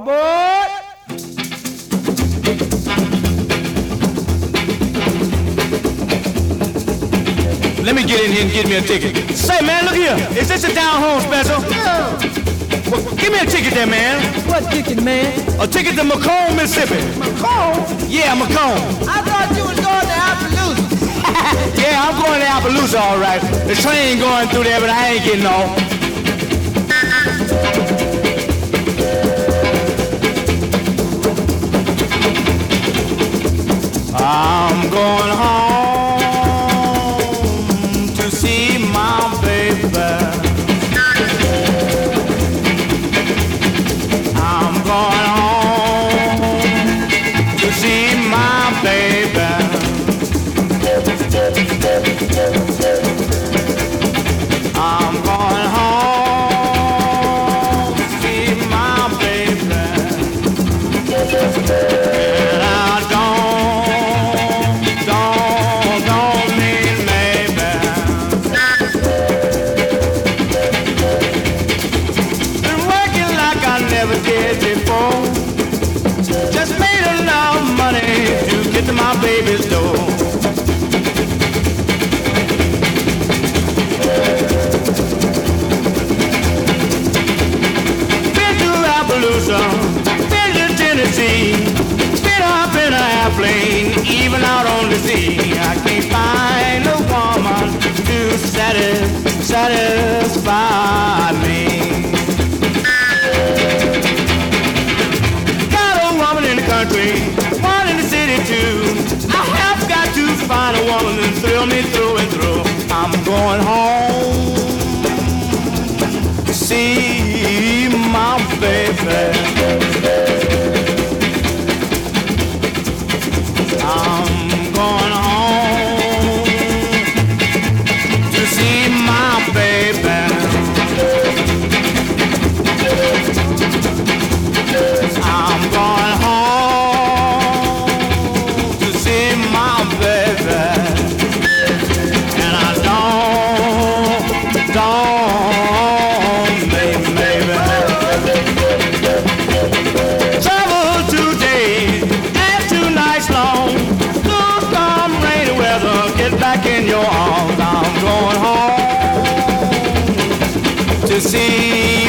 aboard! Let me get in here and get me a ticket. Say, man, look here. Is this a down home special? No. Well, give me a ticket there, man. What ticket, man? A ticket to Macomb, Mississippi. Macomb? Yeah, Macomb. I thought you was going to Appaloosa. Yeah, I'm going to Appaloosa, all right. The train going through there, but I ain't getting off. I'm going home to see my baby. I'm going home to see my baby. I'm going home to see my baby. And I don't mean maybe. Been working like I never did before. Just made enough money to get to my baby's door. Been to Appaloosa, been to Tennessee, been up in an airplane, even out on the sea. I can't find a woman to satisfy me. Got a woman in the country, one in the city too. I have got to find a woman that thrill me through and through. I'm going home to see my baby. I'm going home to see my baby. I'm going home to see my baby. And I don't maybe. Travel 2 days and 2 nights long. Blue storm, rainy weather, get back in your arms. I'm going home to see